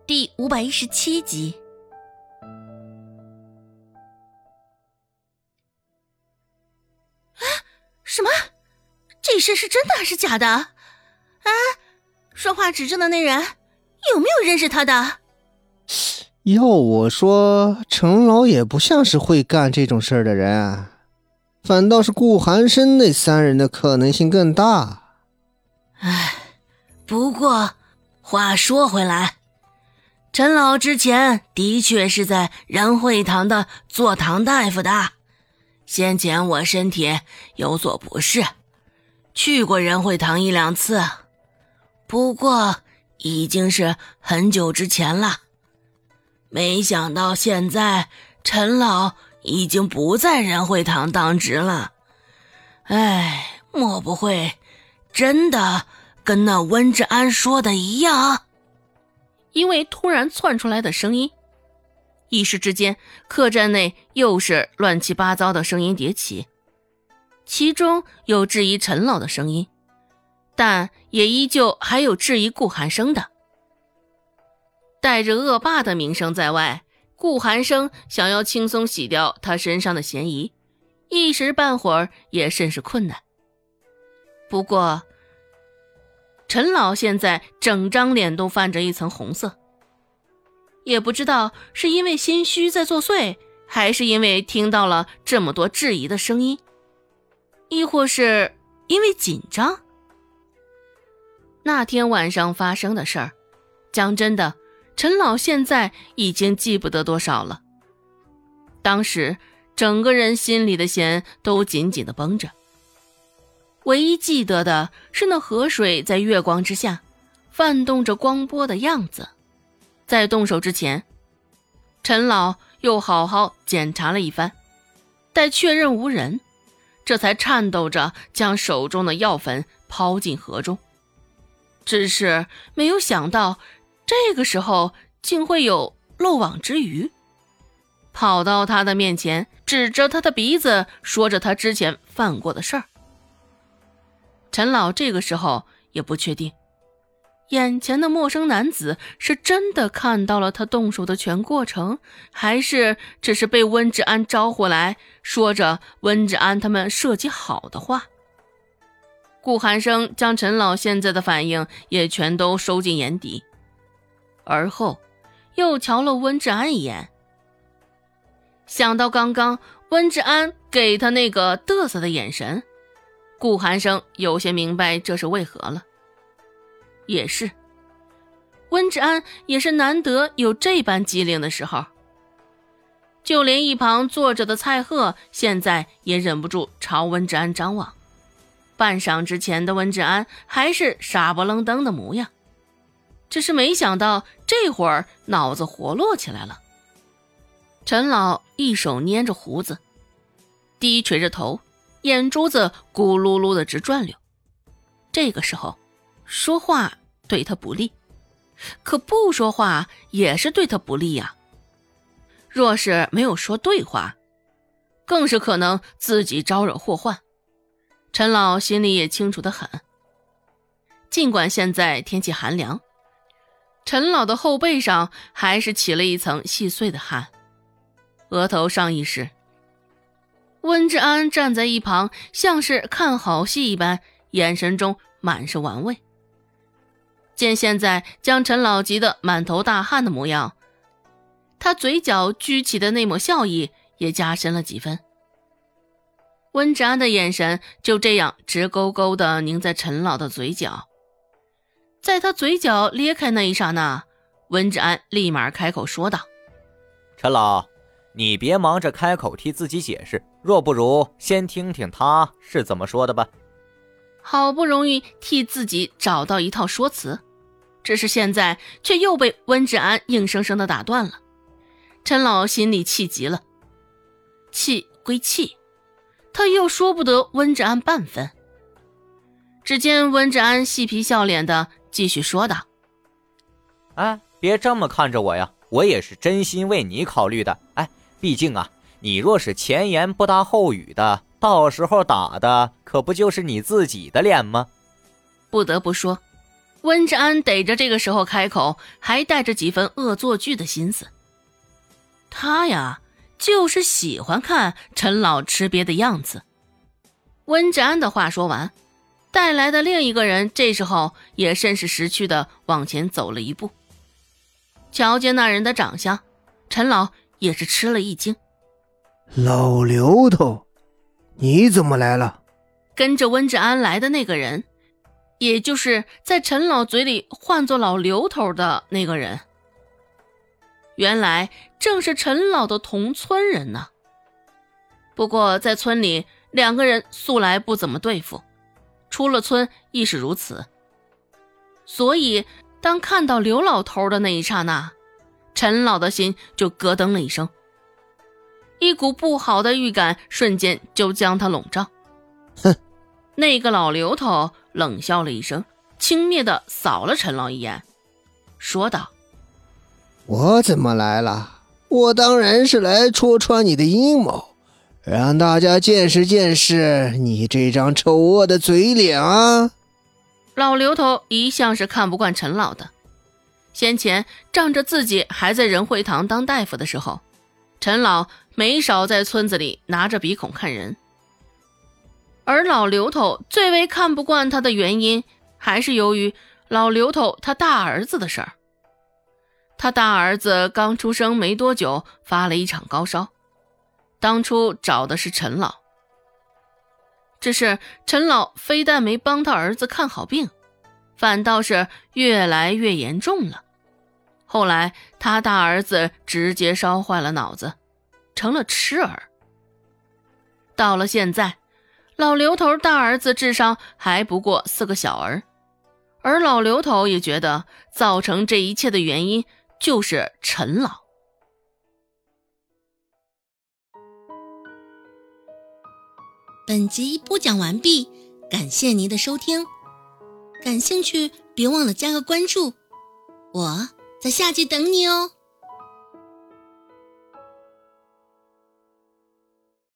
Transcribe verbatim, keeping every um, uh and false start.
第五百一十七集。啊，什么？这事是真的还是假的？啊，说话指证的那人有没有认识他的？ 要我说，陈老也不像是会干这种事儿的人啊，反倒是顾寒生那三人的可能性更大。 唉，不过话说回来，陈老之前的确是在仁惠堂的做堂大夫的。先前我身体有所不适，去过仁惠堂一两次，不过已经是很久之前了。没想到现在陈老已经不在仁惠堂当值了。唉，莫不会真的跟那温志安说的一样？因为突然窜出来的声音，一时之间客栈内又是乱七八糟的声音叠起，其中有质疑陈老的声音，但也依旧还有质疑顾寒生的。带着恶霸的名声在外，顾寒生想要轻松洗掉他身上的嫌疑，一时半会儿也甚是困难。不过陈老现在整张脸都泛着一层红色，也不知道是因为心虚在作祟，还是因为听到了这么多质疑的声音，亦或是因为紧张。那天晚上发生的事儿，讲真的，陈老现在已经记不得多少了。当时整个人心里的弦都紧紧地绷着，唯一记得的是那河水在月光之下泛动着光波的样子。在动手之前，陈老又好好检查了一番，待确认无人，这才颤抖着将手中的药粉抛进河中。只是没有想到这个时候竟会有漏网之鱼，跑到他的面前，指着他的鼻子说着他之前犯过的事儿。陈老这个时候也不确定，眼前的陌生男子是真的看到了他动手的全过程，还是只是被温志安招呼来，说着温志安他们设计好的话。顾寒生将陈老现在的反应也全都收进眼底，而后又瞧了温志安一眼，想到刚刚温志安给他那个嘚瑟的眼神，顾寒生有些明白这是为何了。也是，温志安也是难得有这般机灵的时候，就连一旁坐着的蔡贺现在也忍不住朝温志安张望。半晌之前的温志安还是傻不愣登的模样，只是没想到这会儿脑子活络起来了。陈老一手捏着胡子，低垂着头，眼珠子咕噜噜的直转溜。这个时候说话对他不利，可不说话也是对他不利呀。若是没有说对话，更是可能自己招惹祸患。陈老心里也清楚得很。尽管现在天气寒凉，陈老的后背上还是起了一层细碎的汗，额头上一湿。温志安站在一旁，像是看好戏一般，眼神中满是玩味。见现在将陈老急得满头大汗的模样，他嘴角撅起的那抹笑意也加深了几分。温志安的眼神就这样直勾勾地凝在陈老的嘴角，在他嘴角裂开那一刹那，温志安立马开口说道： 陈老，你别忙着开口替自己解释，若不如先听听他是怎么说的吧。 好不容易替自己找到一套说辞，只是现在却又被温志安硬生生地打断了。陈老心里气极了，气归气，他又说不得温志安半分。只见温志安嬉皮笑脸的继续说道： 哎，别这么看着我呀，我也是真心为你考虑的。哎，毕竟啊，你若是前言不搭后语的，到时候打的可不就是你自己的脸吗？ 不得不说， 温志安逮着这个时候开口，还带着几分恶作剧的心思。他呀，就是喜欢看陈老吃瘪的样子。温志安的话说完，带来的另一个人这时候也甚是识趣的往前走了一步。瞧见那人的长相，陈老也是吃了一惊。 老刘头，你怎么来了？ 跟着温志安来的那个人，也就是在陈老嘴里唤作老刘头的那个人，原来正是陈老的同村人呢。不过在村里，两个人素来不怎么对付，出了村亦是如此。所以当看到刘老头的那一刹那，陈老的心就咯噔了一声，一股不好的预感瞬间就将他笼罩。 哼！ 那个老刘头冷笑了一声，轻蔑地扫了陈老一眼，说道： 我怎么来了？我当然是来戳穿你的阴谋，让大家见识见识你这张丑恶的嘴脸啊！ 老刘头一向是看不惯陈老的，先前仗着自己还在仁惠堂当大夫的时候，陈老没少在村子里拿着鼻孔看人。而老刘头最为看不惯他的原因，还是由于老刘头他大儿子的事儿。他大儿子刚出生没多久，发了一场高烧，当初找的是陈老。只是陈老非但没帮他儿子看好病，反倒是越来越严重了。后来他大儿子直接烧坏了脑子，成了痴儿。到了现在，老刘头大儿子智商还不过四个小儿，而老刘头也觉得造成这一切的原因就是陈老。 本集播讲完毕，感谢您的收听。感兴趣别忘了加个关注，我在下集等你哦。